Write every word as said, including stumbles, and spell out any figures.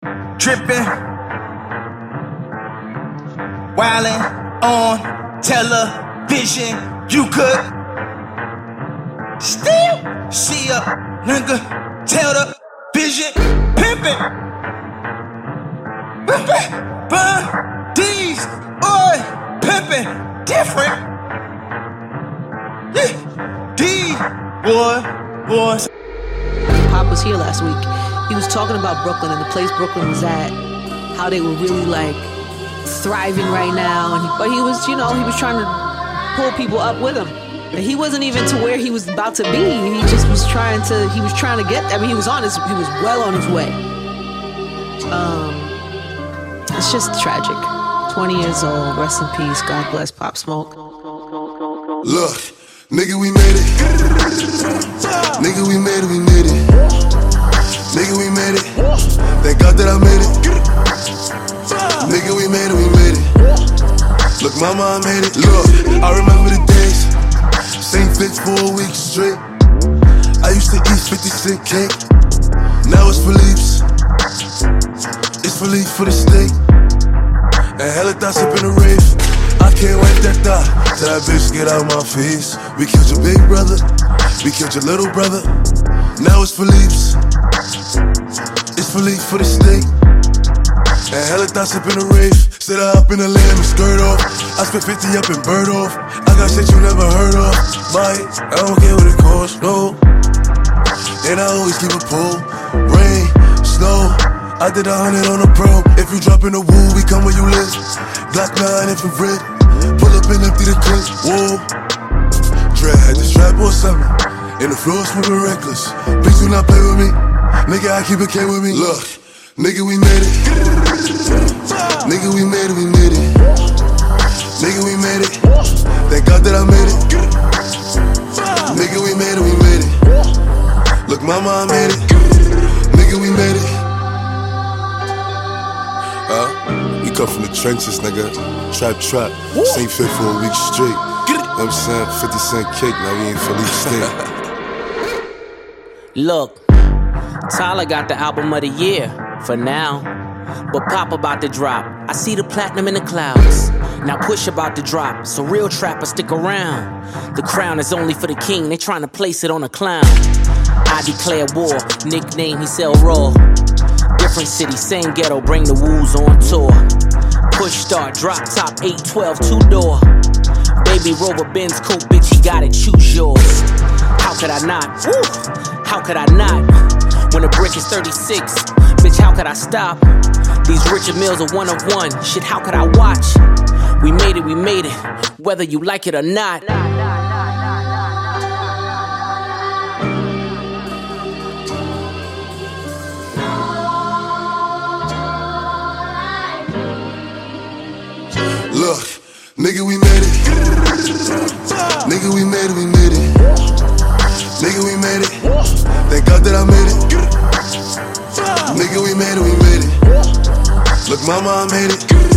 dripping, wildin' on television. You could still see a nigga tell the vision, pimpin', pimpin', but these boys pimpin' different. Yeah, these boy, boys. Pop was here last week. He was talking about Brooklyn and the place Brooklyn was at, how they were really like thriving right now. And he, but he was, you know, he was trying to pull people up with him. And he wasn't even to where he was about to be. He just was trying to. He was trying to get. I mean, he was on his. He was well on his way. Um, it's just tragic. Twenty years old. Rest in peace. God bless Pop Smoke. Look, nigga, we made it. Nigga, we made it. We made it. Nigga, we made it. Thank God that I made it. Nigga, we made it. We made it. Look, mama, I made it. Look, I remember the days. Same fits for a week straight. I used to eat fifty cent cake. Now it's Philippe's. It's Philippe for the steak. And hella thoughts up in the rave. I can't wipe that thought till that bitch get out my face. We killed your big brother. We killed your little brother. Now it's Philippe's. It's Philippe for the steak. And hella thoughts up in the rave. Sit up in the lamb and skirt off. I spent fifty up and bird off. I got shit you never heard of. Buy it, I don't care what it costs, no. And I always keep a pull. Rain, snow, I did a hundred on a pro. If you drop in the woo, we come where you live. Glock nine infrared. Pull up and empty the clip, whoa. Dread had the strap or something. In the floor smoking reckless. Please do not play with me. Nigga, I keep a K with me. Look, nigga, we made it. Nigga, we made it, we made it. Nigga, we made it. Thank God that I made it. Nigga, we made it, we made it. Look, mama, I made it. Nigga, we made it. Uh, we come from the trenches, nigga. Trap, trap. Same fit for a week straight. You know what I'm saying? fifty cent cake, now we ain't Philippe State. Look, Tyler got the album of the year for now. But Pop about to drop. I see the platinum in the clouds. Now Push about to drop. So real trappers stick around. The crown is only for the king. They trying to place it on a clown. I declare war. Nickname he sell raw. Different city, same ghetto. Bring the woos on tour. Push start, drop top, eight twelve, two door. Baby Rover Benz coupe, bitch, you gotta choose yours. How could I not? Woo! How could I not? When the brick is thirty-six, bitch, how could I stop? These Richard Mills are one of one. Shit, how could I watch? We made it, we made it, whether you like it or not. Look, nigga, we made it. Nigga, we made it, we made it. Nigga, we made it. Thank God that I made it. Nigga, we made it, we made it. Look, mama, I made it.